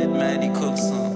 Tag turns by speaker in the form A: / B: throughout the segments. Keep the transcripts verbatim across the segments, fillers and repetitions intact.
A: Maddie Cookson.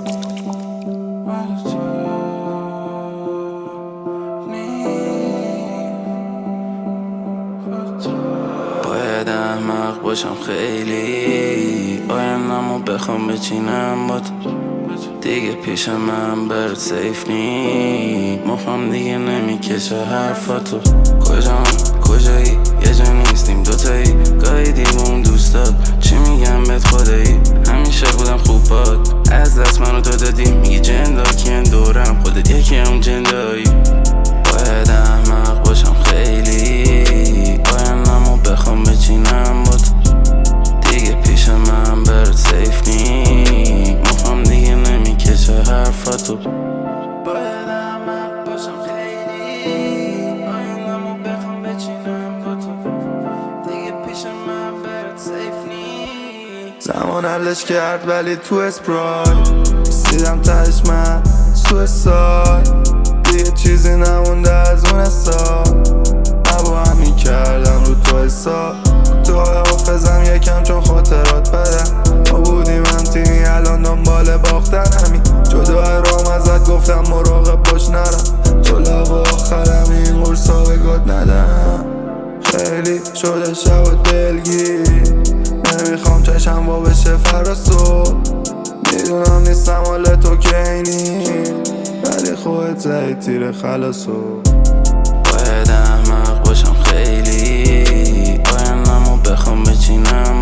A: باید احمق باشم خیلی، آیندمو بخوام بچینم با تو دیگه پیش من برد سیف نی. مخم دیگه نمیکشه حرفاتو. کجام کجایی یه جا نیستیم دوتایی، گاهی دیوون دوستات چی میگم بهت خدایی. همیشه بودم خوب باد از دست منو تو دادی، میگی جندا کین دورم خودت یکی هم جندایی. باید احمق باشم خیلی، آیندمو بخوام بچینم با تو دیگه پیش من برد سیف نی. مخم دیگه نمیکشه حرفاتو. باید احمق باشم خیلی، آیندمو بخوام بچینم با تو دیگه پیش من برد سیف نی.
B: زمان حلش کرد ولی تو اسپرای سیدم تهش من سویسای، دیگه چیزی نمونده از اون حساب. ابا همین کردم رو تو حساب، تو حافظم یکم چون خاطرات بدم. ما بودیم هم تیمی الان دنبال باختن همین، جدای رام ازت گفتم مراقب باش نرم، تو لب آخرم این قرصا به گات ندم. خیلی شده شب و دلگیر، نمیخوام چشم با بشه فراسو. میدونم نیستم حال تو که اینی، ولی خودت زهی تیر خلاصو.
A: باید احمق باشم خیلی، آیندمو بخوام بچینم